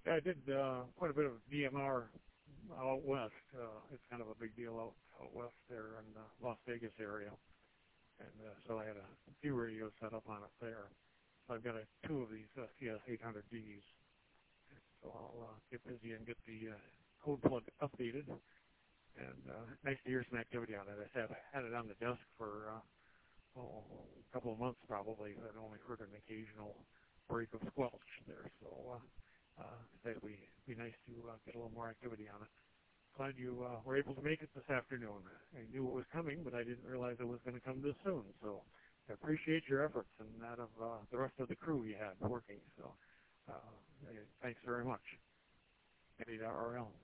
Yeah, I did quite a bit of DMR out west. It's kind of a big deal out west there in the Las Vegas area. And so I had a few radios set up on it there. So I've got two of these CS 800Ds. So I'll get busy and get the code plug updated. And nice to hear some activity on it. I had it on the desk for a couple of months probably. I'd only heard an occasional break of squelch there. So it would be nice to get a little more activity on it. Glad you were able to make it this afternoon. I knew it was coming, but I didn't realize it was going to come this soon. So I appreciate your efforts and that of the rest of the crew you had working. So thanks very much. RL.